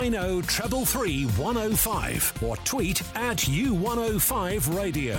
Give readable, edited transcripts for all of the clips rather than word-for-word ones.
0 333 105 or tweet at U105 Radio.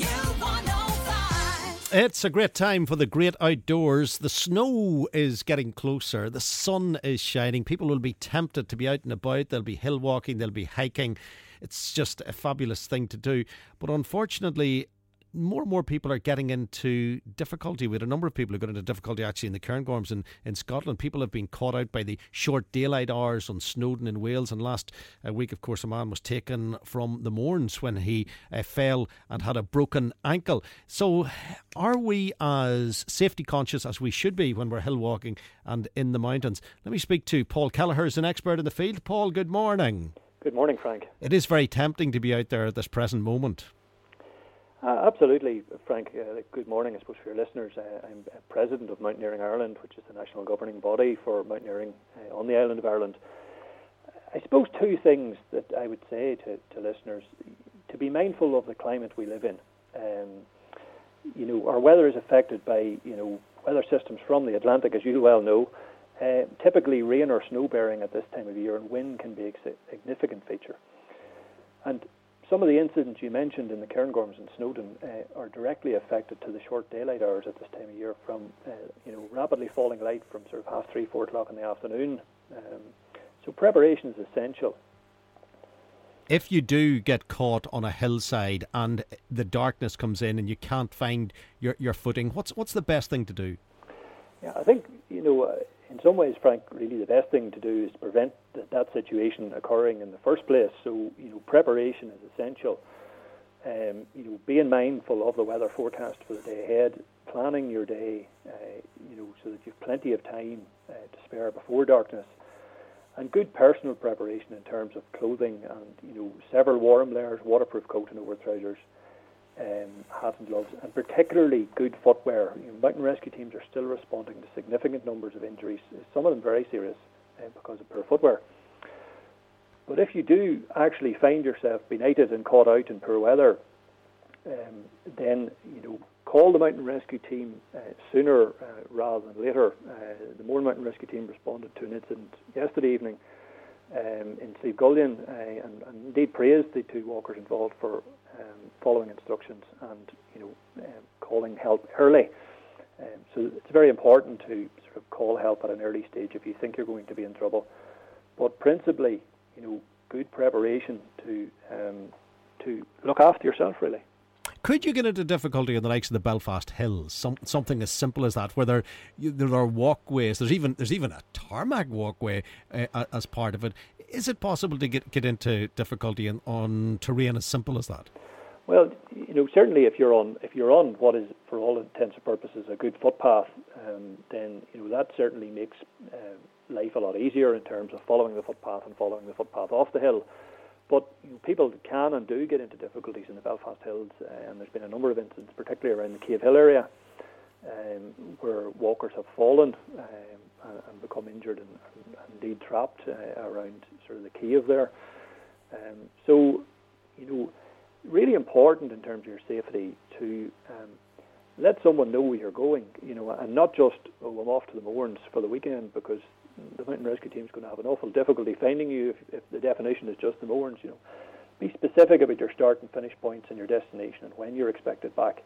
U105. It's a great time for the great outdoors. The snow is getting closer. The sun is shining. People will be tempted to be out and about. They'll be hill walking. They'll be hiking. It's just a fabulous thing to do. But unfortunately, more and more people are getting into difficulty. We had a number of people who got into difficulty actually in the Cairngorms in Scotland. People have been caught out by the short daylight hours on Snowdon in Wales. And last week, of course, a man was taken from the Mourns when he fell and had a broken ankle. So are we as safety conscious as we should be when we're hill walking and in the mountains? Let me speak to Paul Kelleher, who's an expert in the field. Paul, good morning. Good morning, Frank. It is very tempting to be out there at this present moment. Absolutely, Frank. Good morning, I suppose, for your listeners. I'm president of Mountaineering Ireland, which is the national governing body for mountaineering on the island of Ireland. I suppose two things that I would say to listeners: to be mindful of the climate we live in. Our weather is affected by weather systems from the Atlantic, as you well know. Typically, rain or snow bearing at this time of year, and wind can be a significant feature. And some of the incidents you mentioned in the Cairngorms and Snowdon are directly affected to the short daylight hours at this time of year, from rapidly falling light from sort of 3:30, 4 o'clock in the afternoon. So preparation is essential. If you do get caught on a hillside and the darkness comes in and you can't find your footing, what's the best thing to do? Yeah, I think in some ways, Frank, really the best thing to do is prevent that situation occurring in the first place. So, preparation is essential. Being mindful of the weather forecast for the day ahead, planning your day, so that you've plenty of time to spare before darkness, and good personal preparation in terms of clothing and, several warm layers, waterproof coat and over trousers, hat and gloves, and particularly good footwear. Mountain rescue teams are still responding to significant numbers of injuries, some of them very serious because of poor footwear. But if you do actually find yourself benighted and caught out in poor weather, then call the mountain rescue team sooner rather than later. The Mourne Mountain Rescue Team responded to an incident yesterday evening in Slieve Gullion and indeed praised the two walkers involved for following instructions and calling help early. So it's very important to sort of call help at an early stage if you think you're going to be in trouble. But principally, good preparation to look after yourself, really. Could you get into difficulty in the likes of the Belfast Hills? Something as simple as that, where there are walkways. There's even a tarmac walkway as part of it. Is it possible to get into difficulty on terrain as simple as that? Well, certainly if you're on what is, for all intents and purposes, a good footpath, then that certainly makes life a lot easier in terms of following the footpath and following the footpath off the hill. But people can and do get into difficulties in the Belfast Hills, and there's been a number of incidents, particularly around the Cave Hill area, where walkers have fallen and become injured and indeed trapped around sort of the cave there. So, really important in terms of your safety to let someone know where you're going, and not just, I'm off to the Mourns for the weekend, because the mountain rescue team is going to have an awful difficulty finding you if the definition is just the Mourns. Be specific about your start and finish points and your destination and when you're expected back.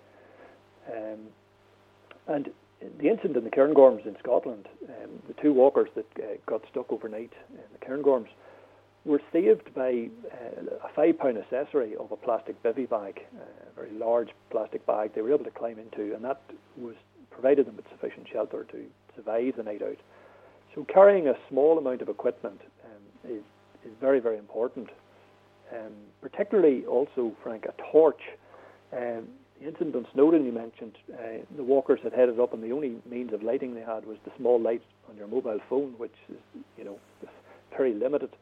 And the incident in the Cairngorms in Scotland, the two walkers that got stuck overnight in the Cairngorms were saved by a £5 accessory of a plastic bivy bag, a very large plastic bag they were able to climb into, and that provided them with sufficient shelter to survive the night out. So carrying a small amount of equipment is very, very important. Particularly also, Frank, a torch. The incident on Snowdon you mentioned, the walkers had headed up and the only means of lighting they had was the small light on your mobile phone, which is, very limited.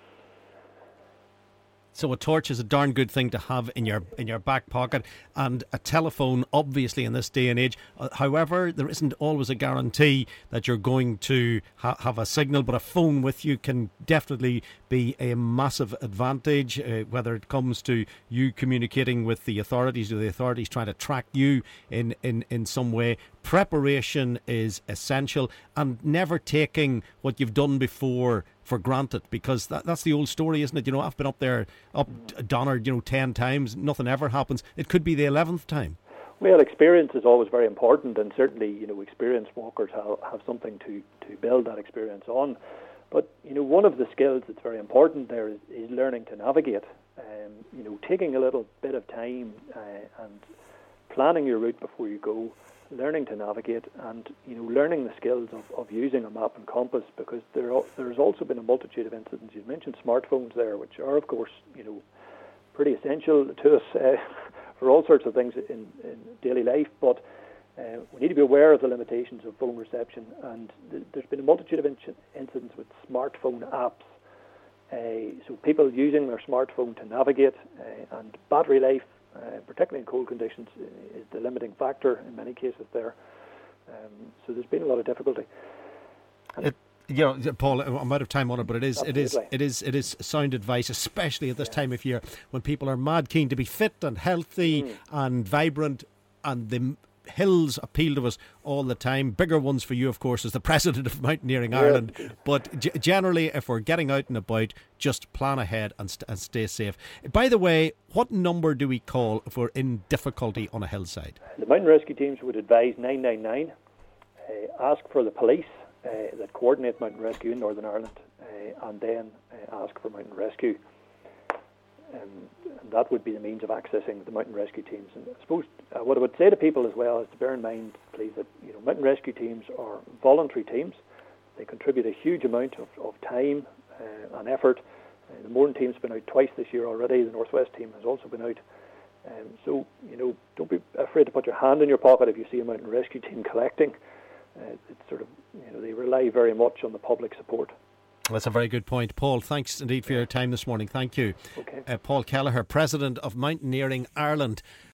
So a torch is a darn good thing to have in your back pocket, and a telephone, obviously, in this day and age. However, there isn't always a guarantee that you're going to have a signal, but a phone with you can definitely be a massive advantage, whether it comes to you communicating with the authorities or the authorities trying to track you in some way. preparation is essential, and never taking what you've done before for granted, because that's the old story, isn't it? You know, I've been up Donard, 10 times, nothing ever happens. It could be the 11th time. Well, experience is always very important, and certainly, experienced walkers have something to build that experience on. But, one of the skills that's very important there is learning to navigate. Taking a little bit of time and planning your route before you go, learning to navigate, and learning the skills of using a map and compass, because there's also been a multitude of incidents. You mentioned smartphones there, which are of course pretty essential to us for all sorts of things in daily life, but we need to be aware of the limitations of phone reception, and there's been a multitude of incidents with smartphone apps. So people using their smartphone to navigate, and battery life, particularly in cold conditions, is the limiting factor in many cases there. So there's been a lot of difficulty. Paul, I'm out of time on it, but it is sound advice, especially at this time of year when people are mad keen to be fit and healthy and vibrant, and the hills appeal to us all the time. Bigger ones for you, of course, as the president of Mountaineering Ireland. But generally, if we're getting out and about, just plan ahead and stay safe. By the way, what number do we call if we're in difficulty on a hillside? The mountain rescue teams would advise 999. Ask for the police that coordinate mountain rescue in Northern Ireland, and then ask for mountain rescue. And that would be the means of accessing the mountain rescue teams. And I suppose what I would say to people as well is to bear in mind, please, that mountain rescue teams are voluntary teams. They contribute a huge amount of time and effort. The Mourne team's been out twice this year already. The Northwest team has also been out. So don't be afraid to put your hand in your pocket if you see a mountain rescue team collecting. It's sort of they rely very much on the public support. That's a very good point. Paul, thanks indeed for your time this morning. Thank you. Okay. Paul Kelleher, President of Mountaineering Ireland.